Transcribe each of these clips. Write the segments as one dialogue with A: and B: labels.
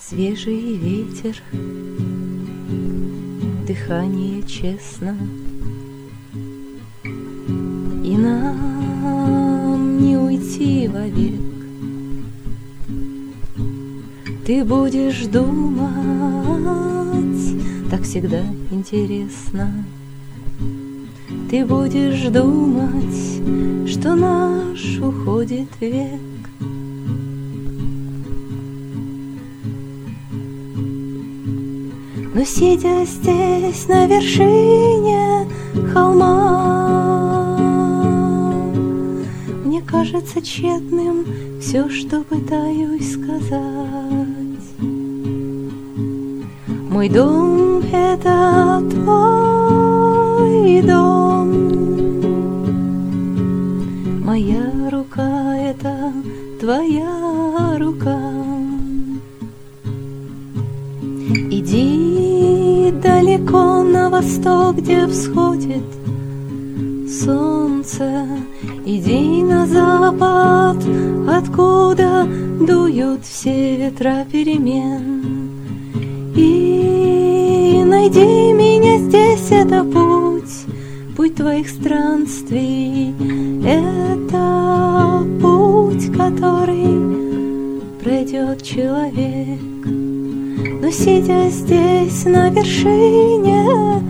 A: Свежий ветер, дыхание честно, и нам не уйти вовек. Ты будешь думать, так всегда интересно. Ты будешь думать, что наш уходит век. Но сидя здесь на вершине холма, мне кажется тщетным все, что пытаюсь сказать. Мой дом — это твой дом, моя рука — это твоя рука. Иди далеко на восток, где всходит солнце. Иди на запад, откуда дуют все ветра перемен. И найди меня здесь, это путь твоих странствий. Это путь, который пройдет человек. Но сидя здесь на вершине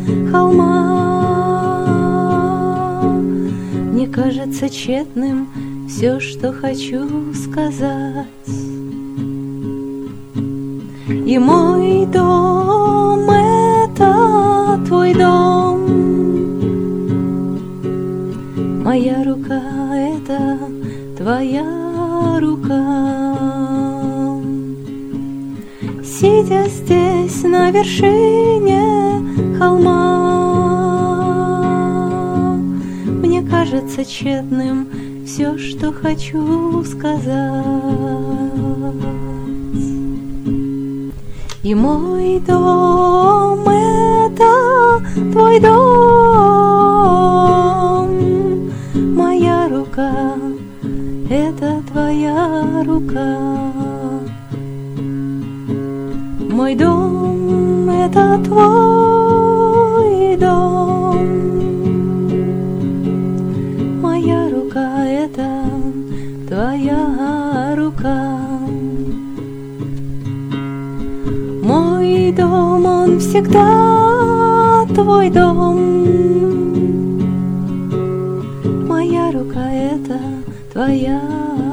A: холма, мне кажется тщетным все, что хочу сказать. И мой дом — это твой дом, моя рука — это твоя рука. Сидя здесь на вершине холма, мне кажется тщетным все, что хочу сказать. И мой дом — это твой дом, моя рука — это твоя рука. Мой дом — это твой дом, моя рука — это твоя рука. Мой дом, он всегда твой дом, моя рука — это твоя